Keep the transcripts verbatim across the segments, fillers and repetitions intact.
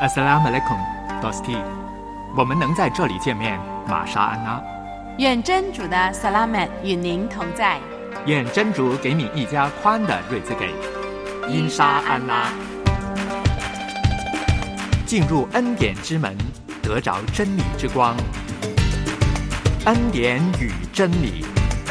Assalamualaikum, Dosti。我们能在这里见面，玛莎安娜。 愿真主的萨拉曼与您同在。 愿真主给你一家宽的日子给。因沙安拉。进入恩典之门，得着真理之光。恩典与真理。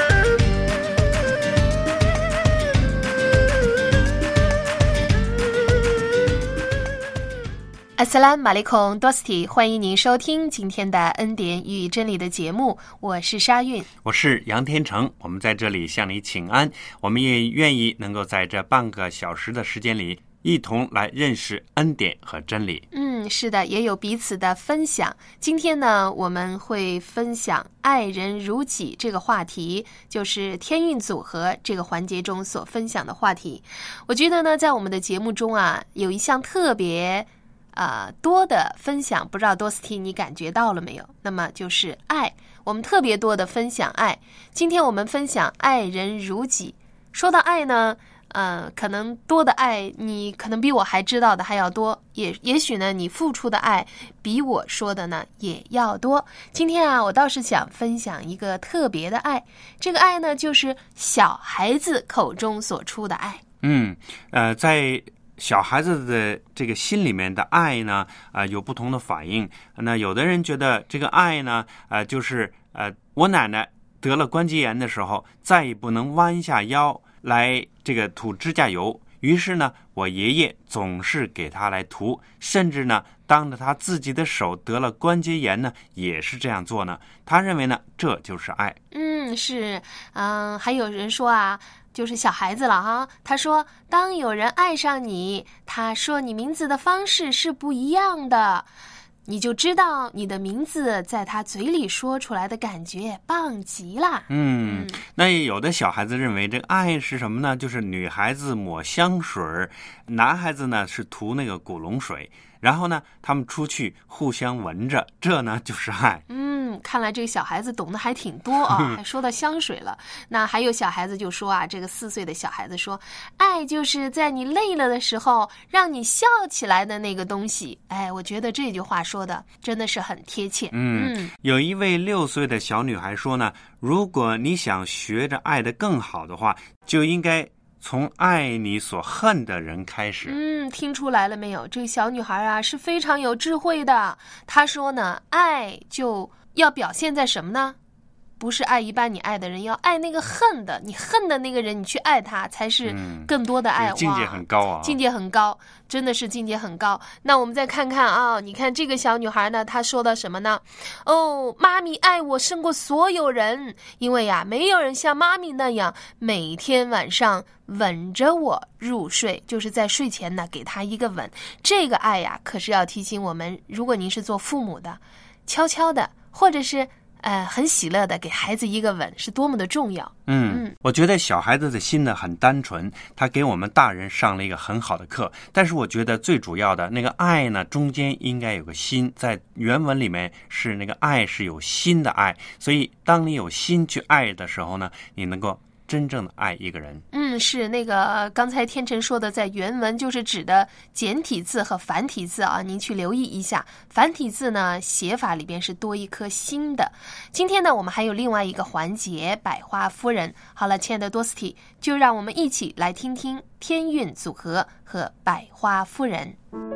阿斯兰马利孔多斯蒂，欢迎您收听今天的恩典与真理的节目，我是沙韵， 我是杨天成，我们在这里向你请安，我们也愿意能够在这半个小时的时间里一同来认识恩典和真理。 嗯，是的，也有彼此的分享。今天呢，我们会分享爱人如己这个话题，就是天韵组合这个环节中所分享的话题。我觉得呢，在我们的节目中啊，有一项特别呃，多的分享，不知道多斯蒂你感觉到了没有？那么就是爱，我们特别多的分享爱。今天我们分享爱人如己。说到爱呢，呃，可能多的爱，你可能比我还知道的还要多，也也许呢，你付出的爱比我说的呢也要多。今天啊，我倒是想分享一个特别的爱，这个爱呢，就是小孩子口中所出的爱。 嗯，呃，在小孩子的这个心里面的爱呢，啊、呃，有不同的反应。那有的人觉得这个爱呢，呃，就是呃，我奶奶得了关节炎的时候，再也不能弯下腰来这个涂指甲油，于是呢，我爷爷总是给他来涂，甚至呢，当着他自己的手得了关节炎呢，也是这样做呢。他认为呢，这就是爱。 嗯，是，嗯、呃，还有人说啊。就是小孩子了哈，他说当有人爱上你，他说你名字的方式是不一样的，你就知道你的名字在他嘴里说出来的感觉棒极了。 嗯，那有的小孩子认为这个爱是什么呢？就是女孩子抹香水，男孩子呢是涂那个古龙水，然后呢他们出去互相闻着，这呢就是爱。 嗯，看来这个小孩子懂得还挺多啊，还说到香水了。那还有小孩子就说啊，这个四岁的小孩子说，爱就是在你累了的时候让你笑起来的那个东西。哎，我觉得这句话说的真的是很贴切。 嗯，嗯有一位六岁的小女孩说呢，如果你想学着爱得更好的话，就应该从爱你所恨的人开始。 嗯，听出来了没有？这个小女孩啊是非常有智慧的。她说呢，爱就要表现在什么呢？不是爱一般你爱的人，要爱那个恨的，你恨的那个人，你去爱他，才是更多的爱。 嗯、境界很高啊， 境界很高，真的是境界很高。那我们再看看啊，你看这个小女孩呢，她说到什么呢？哦，妈咪爱我胜过所有人，因为呀，没有人像妈咪那样每天晚上吻着我入睡，就是在睡前呢给她一个吻。这个爱呀，可是要提醒我们，如果您是做父母的，悄悄的，或者是呃，很喜乐的给孩子一个吻是多么的重要。 嗯, 嗯我觉得小孩子的心呢很单纯，他给我们大人上了一个很好的课。但是我觉得最主要的那个爱呢，中间应该有个心，在原文里面是那个爱是有心的爱，所以当你有心去爱的时候呢，你能够真正的爱一个人。 嗯，是那个刚才天成说的，在原文就是指的简体字和繁体字啊，您去留意一下。繁体字呢，写法里边是多一颗心的。今天呢，我们还有另外一个环节，百花夫人。好了，亲爱的多斯蒂，就让我们一起来听听天韵组合和百花夫人。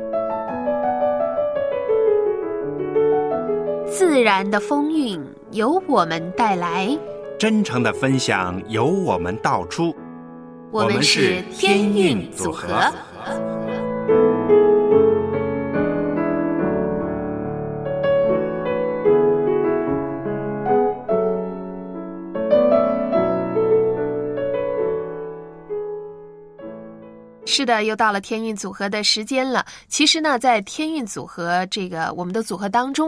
自然的风韵由我们带来， 真诚的分享由我们道出。 我们是天韵组合。是的，又到了天韵组合的时间了。其实呢，在天韵组合这个我们的组合当中啊，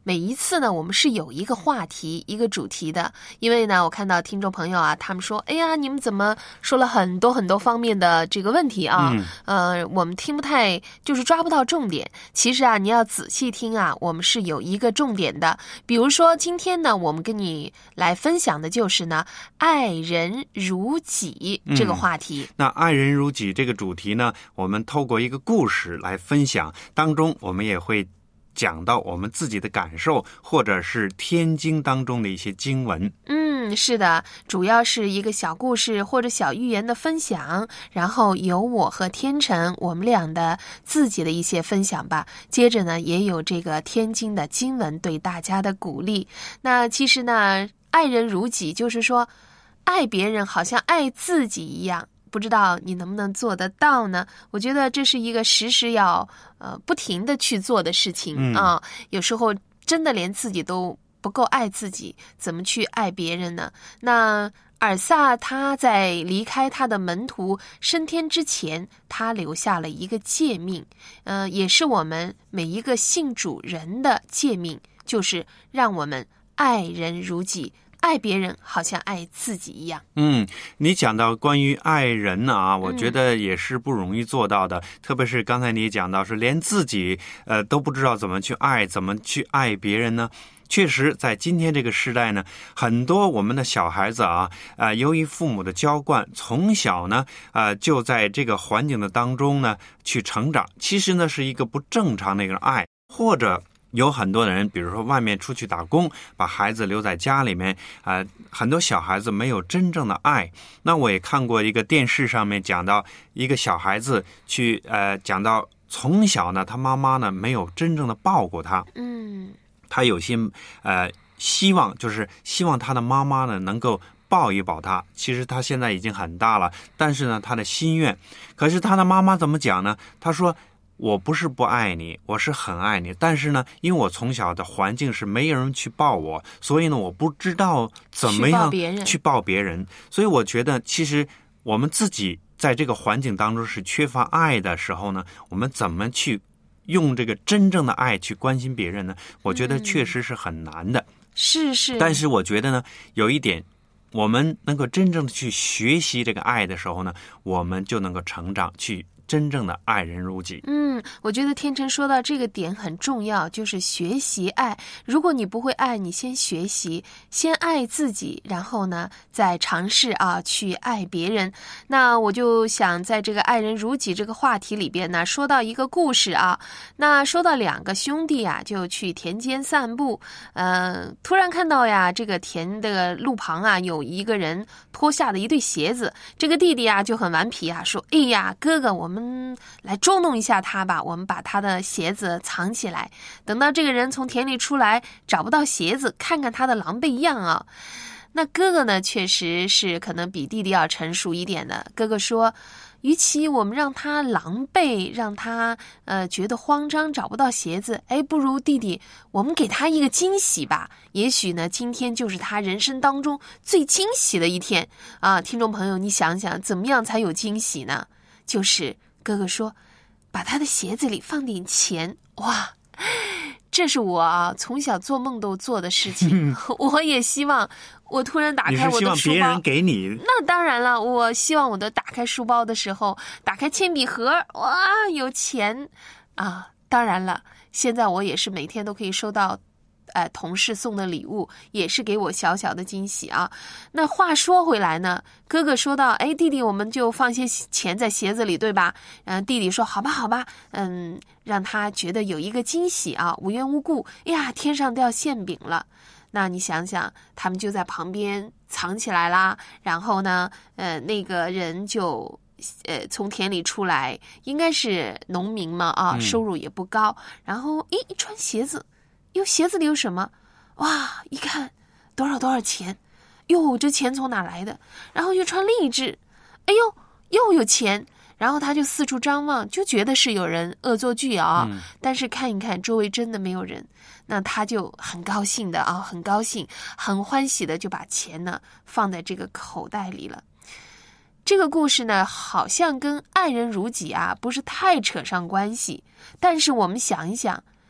每一次呢，我们是有一个话题、一个主题的。因为呢，我看到听众朋友啊，他们说：“哎呀，你们怎么说了很多很多方面的这个问题啊？嗯、呃，我们听不太，就是抓不到重点。其实啊，你要仔细听啊，我们是有一个重点的。比如说，今天呢，我们跟你来分享的就是呢，爱人如己这个话题。 嗯、那爱人如己这个主题呢，我们透过一个故事来分享，当中我们也会讲到我们自己的感受，或者是天经当中的一些经文。 嗯，是的，主要是一个小故事或者小寓言的分享，然后有我和天成我们俩的自己的一些分享吧。接着呢，也有这个天经的经文对大家的鼓励。那其实呢，爱人如己，就是说爱别人好像爱自己一样。不知道你能不能做得到呢？我觉得这是一个时时要呃不停的去做的事情、嗯、啊。有时候真的连自己都不够爱自己，怎么去爱别人呢？那尔撒他在离开他的门徒升天之前，他留下了一个诫命，呃，也是我们每一个信主人的诫命，就是让我们爱人如己。爱别人好像爱自己一样。 嗯，你讲到关于爱人啊，我觉得也是不容易做到的。嗯、特别是刚才你讲到是连自己呃都不知道怎么去爱，怎么去爱别人呢？确实，在今天这个时代呢，很多我们的小孩子啊，呃，由于父母的娇惯，从小呢，呃，就在这个环境的当中呢去成长。其实呢，是一个不正常的一个爱，或者。有很多人，比如说外面出去打工，把孩子留在家里面，啊、呃，很多小孩子没有真正的爱。那我也看过一个电视上面讲到一个小孩子去，呃，讲到从小呢，他妈妈呢没有真正的抱过他， 嗯， 他有些呃希望，就是希望他的妈妈呢能够抱一抱他。其实他现在已经很大了，但是呢，他的心愿，可是他的妈妈怎么讲呢？他说。我不是不爱你，我是很爱你，但是呢，因为我从小的环境是没有人去抱我，所以呢，我不知道怎么样去抱别人。所以我觉得，其实我们自己在这个环境当中是缺乏爱的时候呢，我们怎么去用这个真正的爱去关心别人呢？我觉得确实是很难的。 嗯、是是。 但是我觉得呢，有一点。我们能够真正的去学习这个爱的时候呢，我们就能够成长，去真正的爱人如己。 嗯，我觉得天成说到这个点很重要，就是学习爱。如果你不会爱，你先学习，先爱自己，然后呢，再尝试啊去爱别人。那我就想在这个爱人如己这个话题里边呢，说到一个故事啊。那说到两个兄弟啊，就去田间散步，呃，突然看到呀，这个田的路旁啊，有一个人脱下了一对鞋子。这个弟弟啊就很顽皮啊，说：“哎呀，哥哥，我们。”嗯，来捉弄一下他吧，我们把他的鞋子藏起来，等到这个人从田里出来找不到鞋子，看看他的狼狈样啊。那哥哥呢，确实是可能比弟弟要成熟一点的。哥哥说，与其我们让他狼狈，让他呃觉得慌张找不到鞋子，哎，不如弟弟我们给他一个惊喜吧。也许呢，今天就是他人生当中最惊喜的一天啊。听众朋友，你想想怎么样才有惊喜呢？就是哥哥说，把他的鞋子里放点钱。哇，这是我啊从小做梦都做的事情。我也希望，我突然打开我的书包， 你是希望别人给你？ 那当然了，我希望我的打开书包的时候，打开铅笔盒，哇，有钱啊！当然了，现在我也是每天都可以收到。呃，同事送的礼物也是给我小小的惊喜啊。那话说回来呢，哥哥说到，哎，弟弟，我们就放些钱在鞋子里，对吧？嗯、呃，弟弟说，好吧，好吧，嗯，让他觉得有一个惊喜啊，无缘无故，哎呀，天上掉馅饼了。那你想想，他们就在旁边藏起来啦。然后呢，呃，那个人就。呃，从田里出来，应该是农民嘛啊，收入也不高。嗯、然后，诶，一穿鞋子。哟，鞋子里有什么？哇，一看多少多少钱，哟，这钱从哪来的？然后又穿另一只，哎呦，又有钱。然后他就四处张望，就觉得是有人恶作剧啊。嗯、但是看一看周围真的没有人，那他就很高兴的啊，很高兴，很欢喜的就把钱呢放在这个口袋里了。这个故事呢，好像跟爱人如己啊不是太扯上关系，但是我们想一想。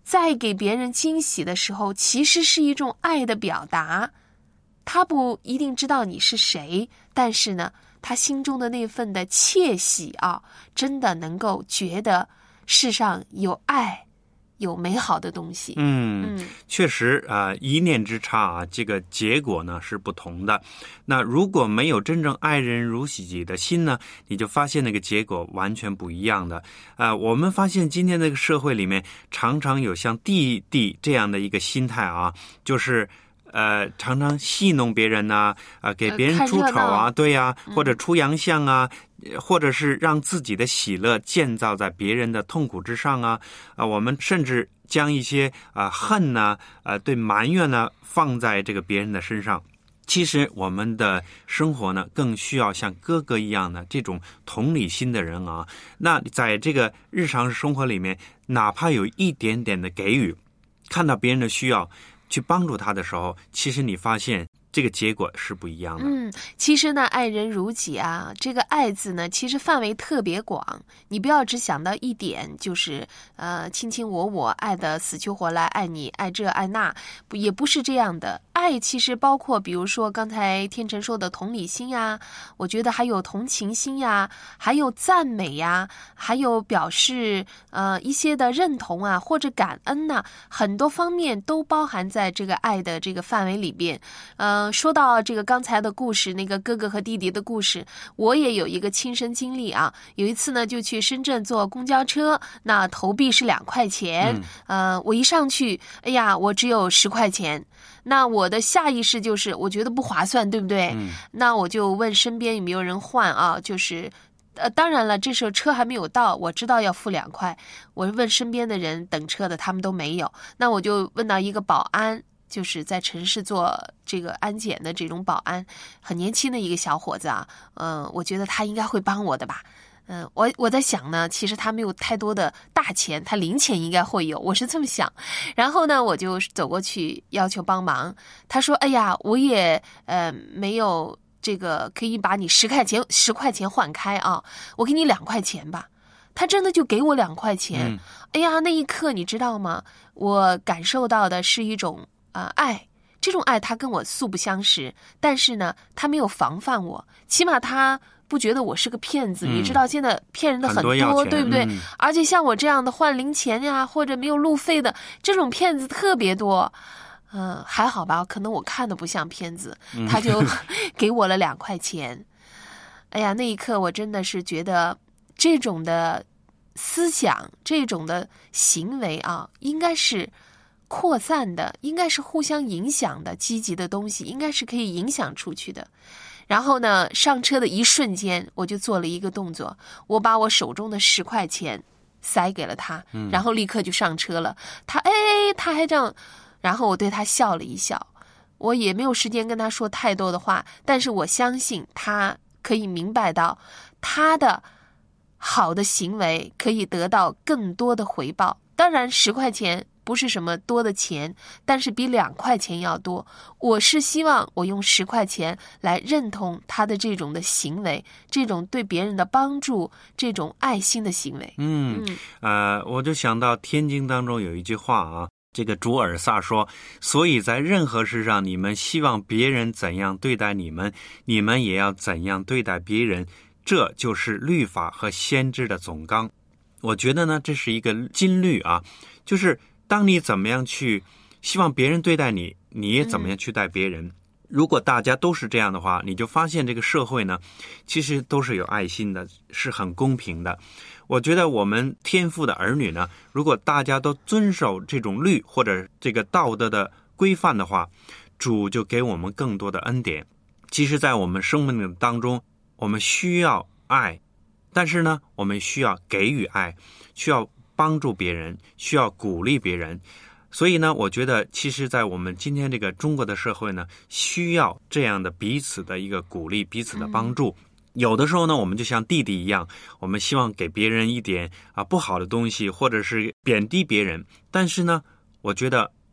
在给别人惊喜的时候，其实是一种爱的表达。他不一定知道你是谁，但是呢，他心中的那份的窃喜啊，真的能够觉得世上有爱，有美好的东西。 嗯，嗯确实啊、呃，一念之差啊，这个结果呢是不同的。那如果没有真正爱人如己的心呢，你就发现那个结果完全不一样的。啊、呃，我们发现今天这个社会里面常常有像弟弟这样的一个心态啊，就是呃，常常戏弄别人呐、啊，啊、呃，给别人出丑啊，呃、对呀、啊，或者出洋相啊。嗯，或者是让自己的喜乐建造在别人的痛苦之上啊，啊，我们甚至将一些啊恨呐、啊，啊对埋怨呢放在这个别人的身上。其实我们的生活呢，更需要像哥哥一样的这种同理心的人啊。那在这个日常生活里面，哪怕有一点点的给予，看到别人的需要，去帮助他的时候，其实你发现这个结果是不一样的。 嗯，其实呢，爱人如己啊，这个爱字呢，其实范围特别广。你不要只想到一点，就是呃，卿卿我我，爱的死去活来，爱你，爱这爱那，不也不是这样的。爱其实包括，比如说刚才天成说的同理心呀，我觉得还有同情心呀，还有赞美呀，还有表示呃一些的认同啊，或者感恩呐、啊，很多方面都包含在这个爱的这个范围里边。呃。嗯，说到这个刚才的故事，那个哥哥和弟弟的故事，我也有一个亲身经历啊。有一次呢，就去深圳坐公交车，那投币是两块钱，嗯、呃，我一上去，哎呀，我只有十块钱。那我的下意识就是，我觉得不划算，对不对？嗯、那我就问身边有没有人换啊，就是。呃，当然了，这时候车还没有到，我知道要付两块，我问身边的人等车的，他们都没有，那我就问到一个保安。就是在城市做这个安检的这种保安，很年轻的一个小伙子啊，嗯、呃，我觉得他应该会帮我的吧，嗯、呃，我我在想呢，其实他没有太多的大钱，他零钱应该会有，我是这么想。然后呢，我就走过去要求帮忙，他说：“哎呀，我也呃没有这个可以把你十块钱十块钱换开啊，我给你两块钱吧。”他真的就给我两块钱，嗯、哎呀，那一刻你知道吗？我感受到的是一种。啊、呃，爱这种爱，他跟我素不相识，但是呢，他没有防范我，起码他不觉得我是个骗子。嗯、你知道现在骗人的很多， 很多对不对？ 嗯、 而且像我这样的换零钱呀，或者没有路费的这种骗子特别多。嗯、呃，还好吧，可能我看的不像骗子，他就给我了两块钱。哎呀，那一刻我真的是觉得这种的思想，这种的行为啊，应该是。扩散的，应该是互相影响的，积极的东西应该是可以影响出去的。然后呢，上车的一瞬间，我就做了一个动作，我把我手中的十块钱塞给了他，嗯、然后立刻就上车了。他哎，他还这样，然后我对他笑了一笑。我也没有时间跟他说太多的话，但是我相信他可以明白到，他的好的行为可以得到更多的回报。当然，十块钱。不是什么多的钱，但是比两块钱要多。我是希望我用十块钱来认同他的这种的行为，这种对别人的帮助，这种爱心的行为。 嗯，嗯呃，我就想到天经当中有一句话啊，这个主尔撒说，所以在任何事上，你们希望别人怎样对待你们，你们也要怎样对待别人，这就是律法和先知的总纲。我觉得呢，这是一个金律啊，就是当你怎么样去希望别人对待你，你也怎么样去待别人。嗯、如果大家都是这样的话，你就发现这个社会呢，其实都是有爱心的，是很公平的。我觉得我们天父的儿女呢，如果大家都遵守这种律或者这个道德的规范的话，主就给我们更多的恩典。其实在我们生命当中，我们需要爱，但是呢，我们需要给予爱，需要帮助别人，需要鼓励别人。所以呢，我觉得其实在我们今天这个中国的社会呢，需要这样的彼此的一个鼓励，彼此的帮助。嗯、有的时候呢，我们就像弟弟一样，我们希望给别人一点啊不好的东西，或者是贬低别人。但是呢，我觉得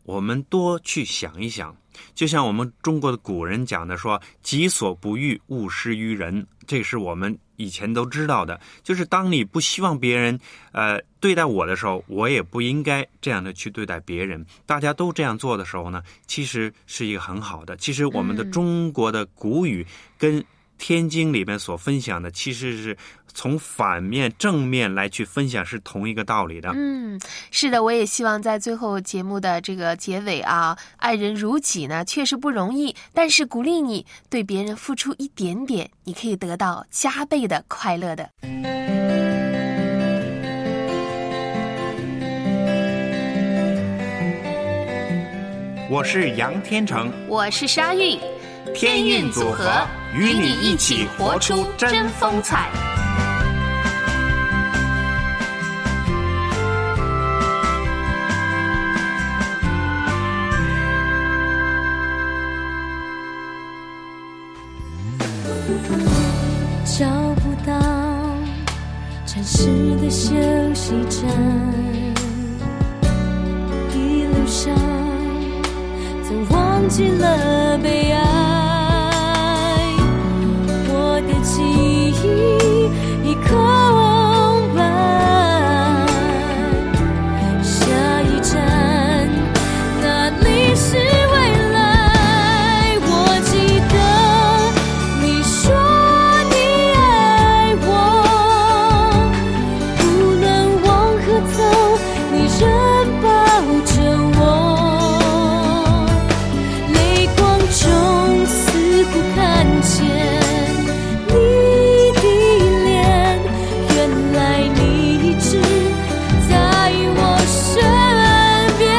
我们多去想一想，就像我们中国的古人讲的说，己所不欲，勿施于人，这是我们以前都知道的，就是当你不希望别人呃对待我的时候，我也不应该这样的去对待别人。大家都这样做的时候呢，其实是一个很好的。其实我们的中国的古语跟天经里面所分享的，其实是从反面正面来去分享，是同一个道理的。 嗯，是的，我也希望在最后节目的这个结尾啊，爱人如己呢，确实不容易，但是鼓励你对别人付出一点点，你可以得到加倍的快乐的。 我是杨天成， 我是沙韵， 天韵组合与你一起活出真风采。 找不到暂时的休息站，一路上总忘记了悲哀，我的记忆已空白，下一站哪里是未来？我记得你说你爱我，无论往何走，你仍抱着我，泪光中似乎看见你的脸，原来你一直在我身边，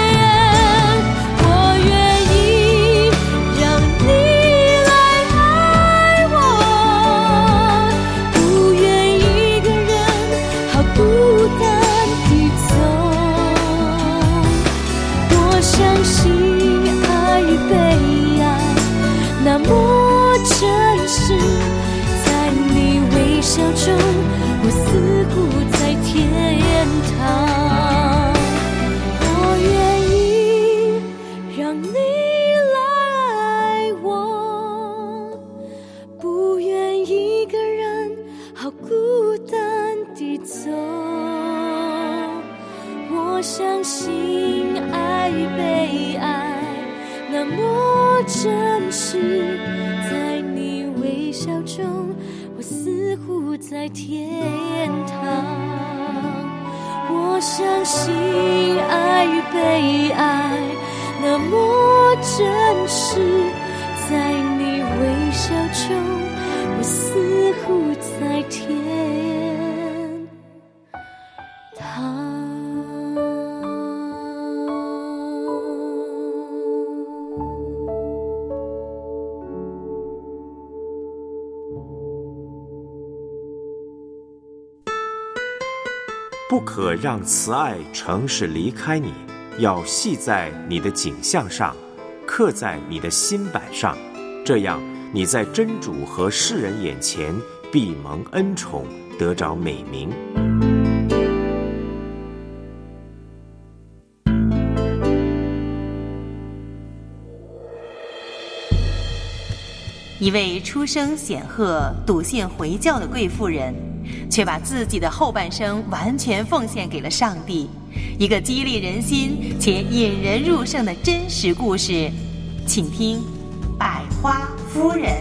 我愿意让你来爱我，不愿一个人好孤单地走，我相信爱与被爱那么真实，在你微笑中，我似乎在天堂。我愿意让你来爱我，不愿一个人好孤单地走，我相信爱与被爱那么真实，在你微笑中，我似乎在天堂。我相信爱与被爱那么真实，在你微笑中，我似乎在天堂。 不可让慈爱诚实离开你，要系在你的颈项上，刻在你的心板上，这样你在真主和世人眼前必蒙恩宠，得着美名。 一位出身显赫、笃信回教的贵妇人，却把自己的后半生完全奉献给了上帝。一个激励人心且引人入胜的真实故事，请听《百花夫人》。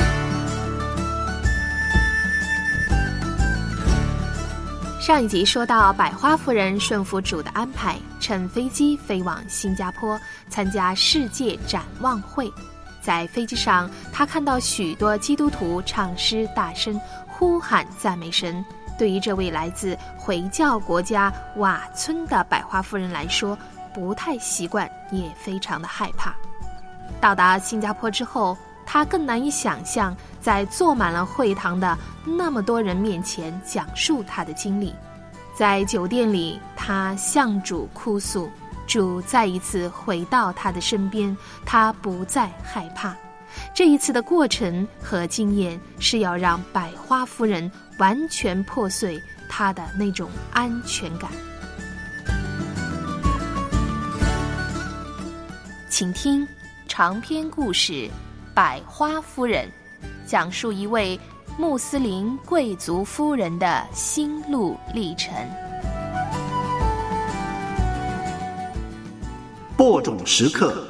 上一集说到，百花夫人顺服主的安排，乘飞机飞往新加坡参加世界展望会。在飞机上，她看到许多基督徒唱诗，大声呼喊赞美神。对于这位来自回教国家瓦村的百花夫人来说，不太习惯，也非常的害怕。到达新加坡之后，她更难以想象在坐满了会堂的那么多人面前讲述她的经历。在酒店里，她向主哭诉，主再一次回到她的身边，她不再害怕。这一次的过程和经验是要让百花夫人完全破碎她的那种安全感。 请听长篇故事《百花夫人》，讲述一位穆斯林贵族夫人的心路历程。 播种时刻。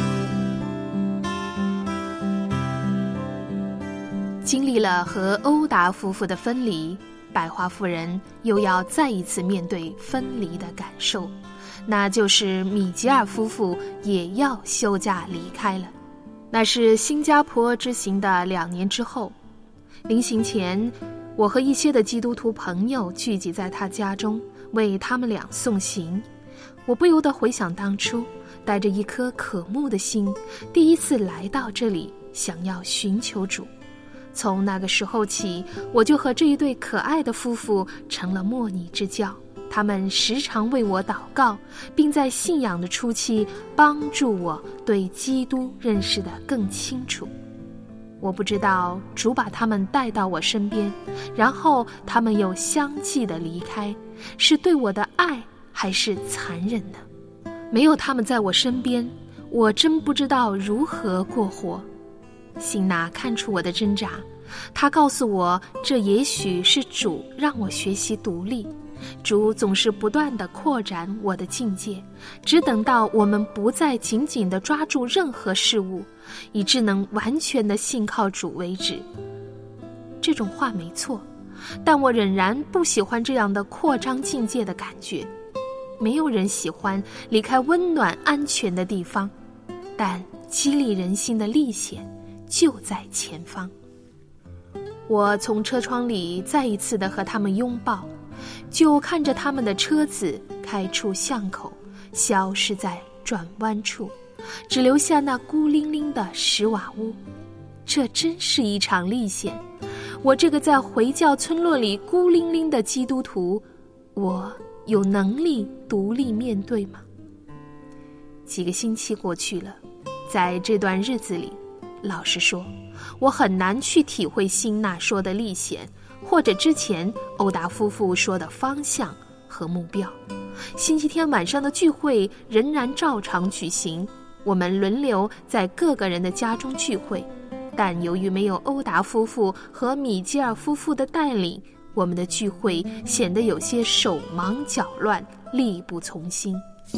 经历了和欧达夫妇的分离，百花夫人又要再一次面对分离的感受，那就是米吉尔夫妇也要休假离开了。那是新加坡之行的两年之后，临行前，我和一些的基督徒朋友聚集在他家中，为他们俩送行。我不由得回想当初，带着一颗渴慕的心，第一次来到这里，想要寻求主。从那个时候起，我就和这一对可爱的夫妇成了莫逆之交。他们时常为我祷告，并在信仰的初期帮助我对基督认识得更清楚。我不知道主把他们带到我身边，然后他们又相继地离开，是对我的爱还是残忍呢？没有他们在我身边，我真不知道如何过活。辛娜看出我的挣扎，她告诉我，这也许是主让我学习独立。主总是不断地扩展我的境界，只等到我们不再紧紧地抓住任何事物，以致能完全地信靠主为止。这种话没错，但我仍然不喜欢这样的扩张境界的感觉。没有人喜欢离开温暖安全的地方，但激励人心的历险就在前方。我从车窗里再一次地和他们拥抱，就看着他们的车子开出巷口，消失在转弯处，只留下那孤零零的石瓦屋。这真是一场历险。我这个在回教村落里孤零零的基督徒，我有能力独立面对吗？几个星期过去了，在这段日子里，老实说，我很难去体会辛娜说的历险，或者之前欧达夫妇说的方向和目标。星期天晚上的聚会仍然照常举行，我们轮流在各个人的家中聚会，但由于没有欧达夫妇和米基尔夫妇的带领，我们的聚会显得有些手忙脚乱，力不从心。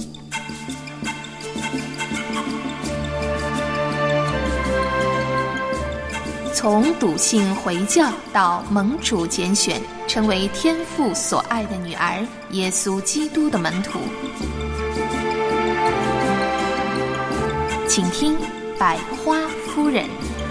从笃信回教到蒙主拣选，成为天父所爱的女儿，耶稣基督的门徒。请听百花夫人。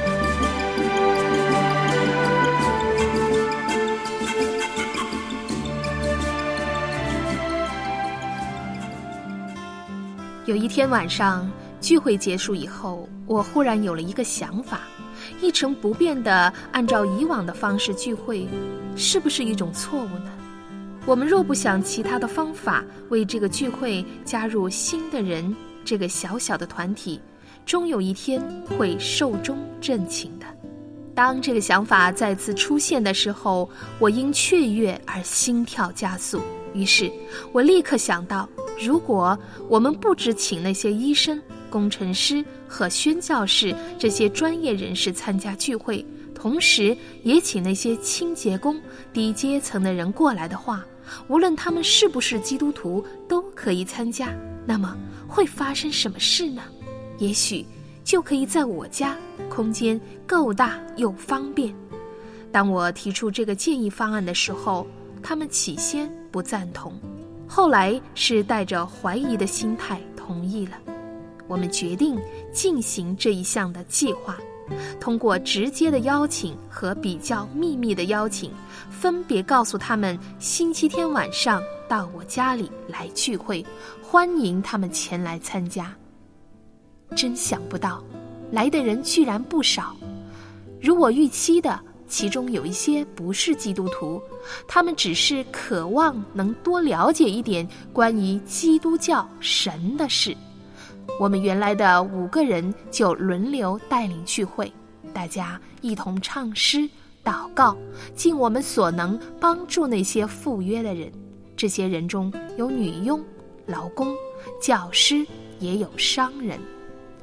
有一天晚上，聚会结束以后，我忽然有了一个想法，一成不变地按照以往的方式聚会，是不是一种错误呢？我们若不想其他的方法为这个聚会加入新的人，这个小小的团体终有一天会寿终正寝的。当这个想法再次出现的时候，我因雀跃而心跳加速。于是我立刻想到，如果我们不只请那些医生、工程师和宣教士这些专业人士参加聚会，同时也请那些清洁工、低阶层的人过来的话，无论他们是不是基督徒都可以参加，那么会发生什么事呢？也许就可以在我家，空间够大又方便。当我提出这个建议方案的时候，他们起先不赞同，后来是带着怀疑的心态同意了。我们决定进行这一项的计划，通过直接的邀请和比较秘密的邀请，分别告诉他们星期天晚上到我家里来聚会，欢迎他们前来参加。真想不到，来的人居然不少。如我预期的，其中有一些不是基督徒，他们只是渴望能多了解一点关于基督教神的事。我们原来的五个人就轮流带领聚会，大家一同唱诗、祷告，尽我们所能帮助那些赴约的人。这些人中有女佣、劳工、教师，也有商人。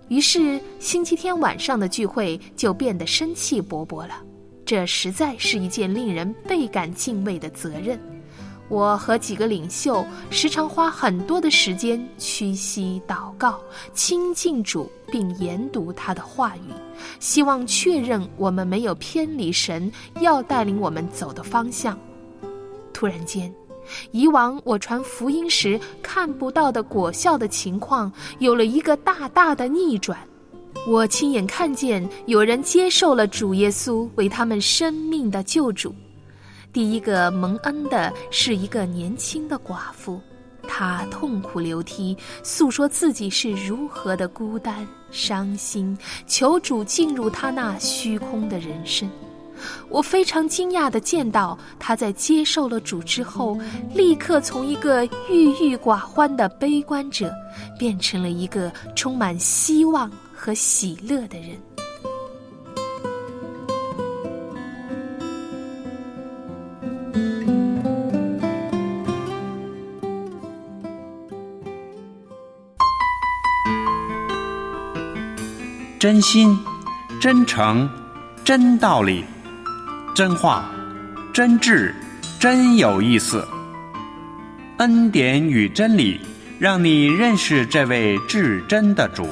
于是星期天晚上的聚会就变得生气勃勃了。这实在是一件令人倍感敬畏的责任。我和几个领袖时常花很多的时间屈膝祷告，亲近主，并研读他的话语，希望确认我们没有偏离神要带领我们走的方向。突然间，以往我传福音时看不到的果效的情况有了一个大大的逆转。我亲眼看见有人接受了主耶稣为他们生命的救主。第一个蒙恩的是一个年轻的寡妇，她痛哭流涕，诉说自己是如何的孤单伤心，求主进入她那虚空的人生。我非常惊讶地见到她在接受了主之后，立刻从一个郁郁寡欢的悲观者变成了一个充满希望和喜乐的人。 真心、真诚、真道理、真话、真挚、真有意思。恩典与真理，让你认识这位至真的主。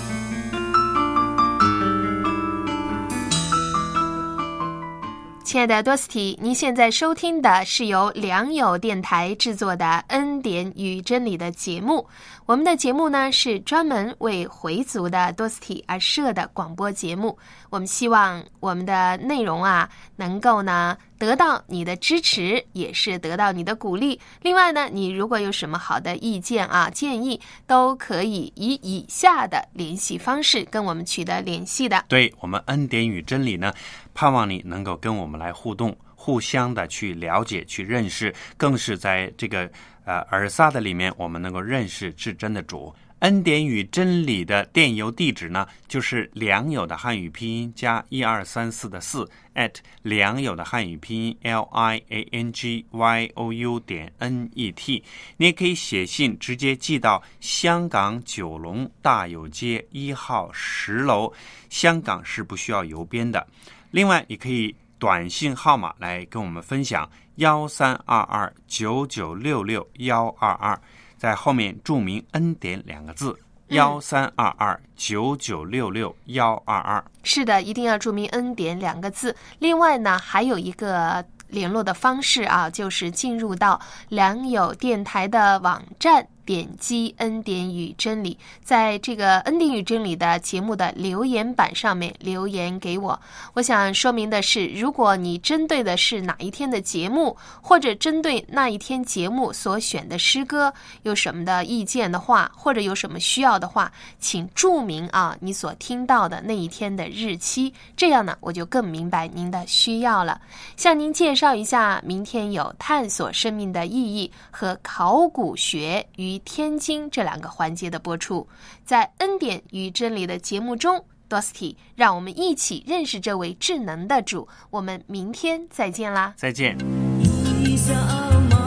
亲爱的多斯蒂，您现在收听的是由良友电台制作的《恩典与真理》的节目。我们的节目呢是专门为回族的多斯蒂而设的广播节目。我们希望我们的内容啊，能够呢得到你的支持，也是得到你的鼓励。另外呢，你如果有什么好的意见啊、建议，都可以以以下的联系方式跟我们取得联系的。 对，我们恩典与真理呢，盼望你能够跟我们来互动，互相的去了解、去认识，更是在这个呃尔撒的里面，我们能够认识至真的主。恩典与真理的电邮地址呢，就是良友的汉语拼音加一二三四的四 at 良友的汉语拼音 l i a n g y o u 点 n e t。你也可以写信直接寄到香港九龙大有街一号十楼，香港是不需要邮编的。另外，你可以短信号码来跟我们分享幺三二二九九六六幺二二。在后面注明恩典两个字，幺三二二九九六六幺二二。 是的，一定要注明恩典两个字。另外呢，还有一个联络的方式啊，就是进入到良友电台的网站，点击恩典与真理，在这个恩典与真理的节目的留言板上面留言给我。我想说明的是，如果你针对的是哪一天的节目，或者针对那一天节目所选的诗歌有什么的意见的话，或者有什么需要的话，请注明啊你所听到的那一天的日期，这样呢我就更明白您的需要了。向您介绍一下，明天有探索生命的意义和考古学与天经这两个环节的播出。在恩典与真理的节目中，多斯蒂让我们一起认识这位智能的主。我们明天再见啦！ 再见。 一笑傲慢